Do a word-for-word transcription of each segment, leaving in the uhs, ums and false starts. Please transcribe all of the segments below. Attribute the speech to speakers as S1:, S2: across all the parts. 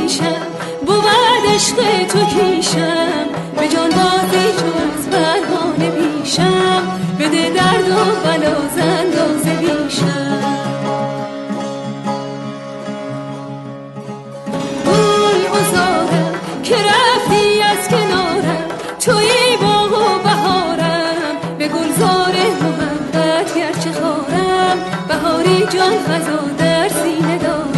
S1: پریشم بود عشق تو کیشم به جان بازی چو از پروانه پیشم بده درد و بلا ز اندازه بیشم گل بزارم که رفتی از کنارم توی باغ و بهارم به گلزار محبت گرچه خارم بهاری جان فزا در سینه دارم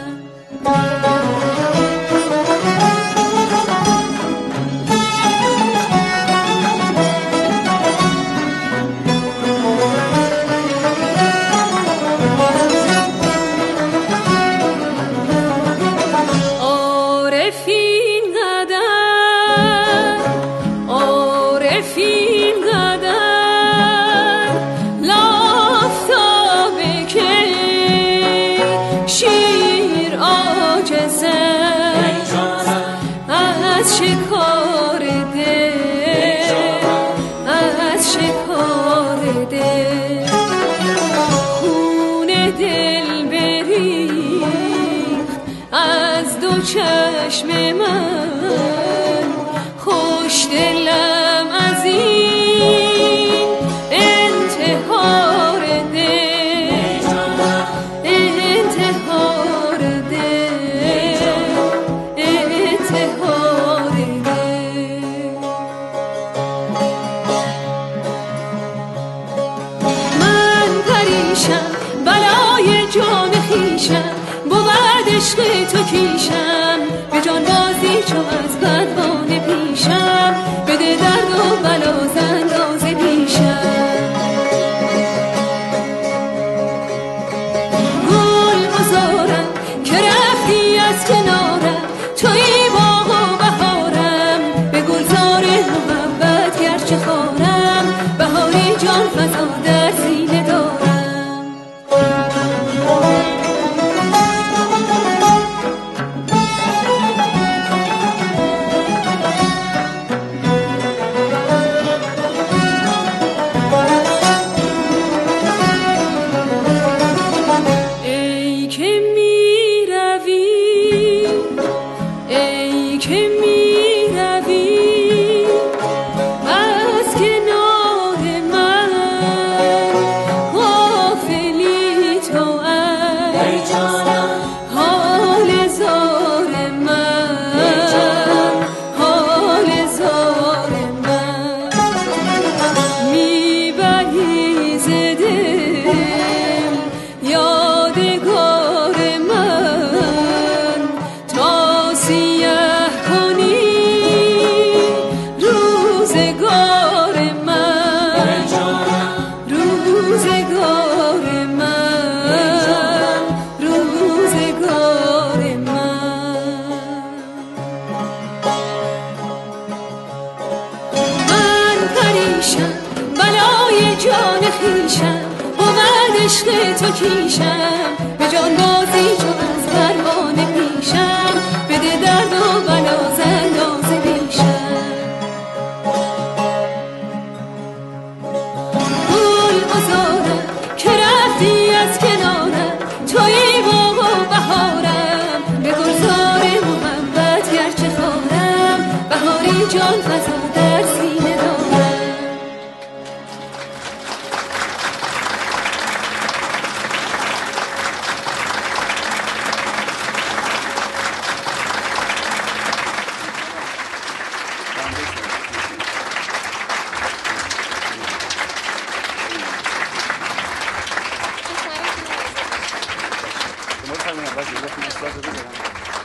S1: از شکار دل از شکار دل خون دل بریخت از دو چشم من خوش دلم از این انتحار دل انتحار دل انتحار بلای جان خویشم بود عشق تو کیشم به جان بازی چو از پروانه پیشم بده درد و بلا ز اندازه بیشم گل بزارم که رفتی از کنارم توی باغ و بهارم به گلزار محبت گرچه خارم بهاری جان فزا در سینه دارم بلای جان خویشم بود عشق تو کیشم به جان بازی چو از پروانه پیشم بده درد و بلا ز اندازه بیشم گل بزارم که رفتی از کنارم توی باغ و بهارم به گلزار محبت گرچه خارم بهاری جان فزا در سینه دارم
S2: Можно,